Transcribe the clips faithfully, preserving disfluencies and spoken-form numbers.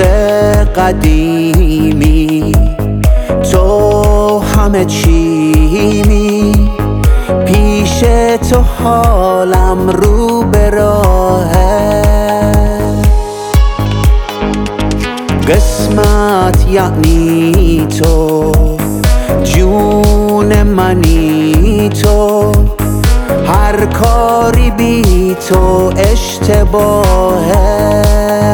قدیمی تو همه چیمی، پیش تو حالم رو به راهه. قسمت یعنی تو، جون منی تو، هر کاری بی تو اشتباهه.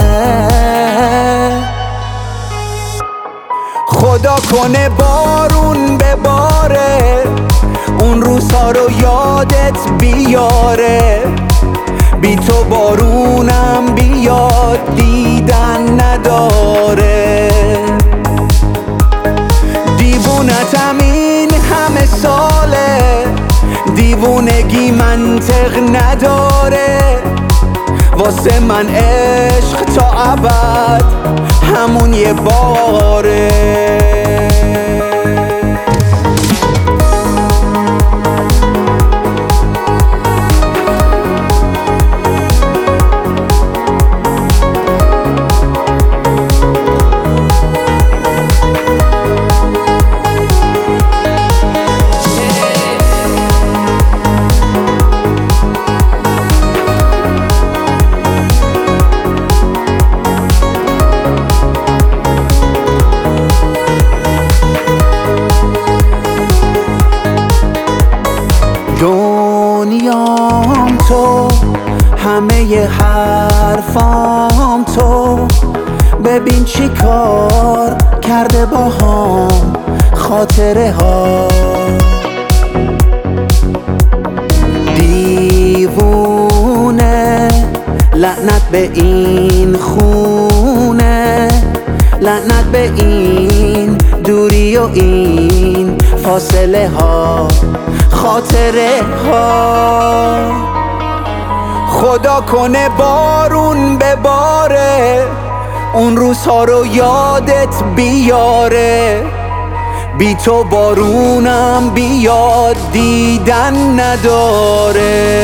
خدا کنه بارون بباره، اون روزها رو یادت بیاره، بی تو بارونم بیاد دیدن نداره. دیوونتم این همه ساله، دیوونگی منطق نداره، واسه من عشق تا ابد همون یه باره. دنیام تو، همه ی حرفام تو، ببین چی کار کرده باهام خاطره ها. دیوونه لعنت به این خونه، لعنت به این دوری و این فاصله ها، خاطره ها. خدا کنه بارون بباره، اون روزها رو یادت بیاره، بی تو بارونم بیاد دیدن نداره.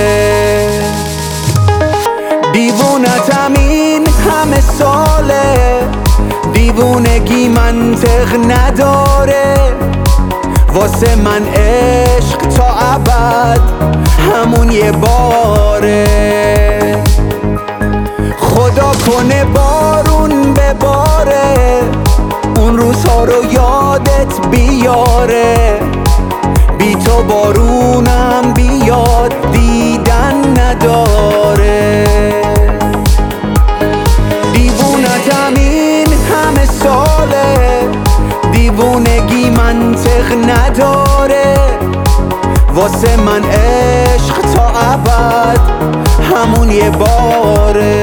دیوونتم این همه ساله، دیوونگی منطق نداره، واسه من عشق تا ابد همون یه باره. خدا کنه بارون بباره، اون روزها رو یادت بیاره، بی تو بارونم بیاد دیدن نداره. دیوونتم این همه ساله، دیوونگی منطق نداره، واسه من عشق تا ابد همون یه باره.